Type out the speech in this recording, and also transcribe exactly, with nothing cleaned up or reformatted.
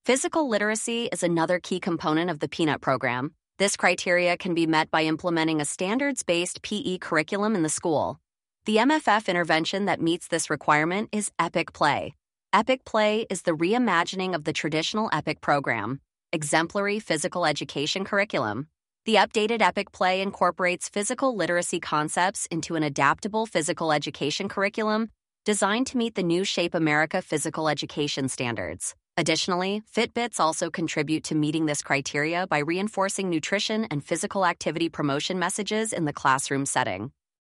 Physical literacy is another key component of the Peanut program. This criteria can be met by implementing a standards-based P E curriculum in the school. The M F F intervention that meets this requirement is Epic Play. Epic Play is the reimagining of the traditional EPIC program, exemplary physical education curriculum. The updated Epic Play incorporates physical literacy concepts into an adaptable physical education curriculum designed to meet the new Shape America physical education standards. Additionally, Fitbits also contribute to meeting this criteria by reinforcing nutrition and physical activity promotion messages in the classroom setting.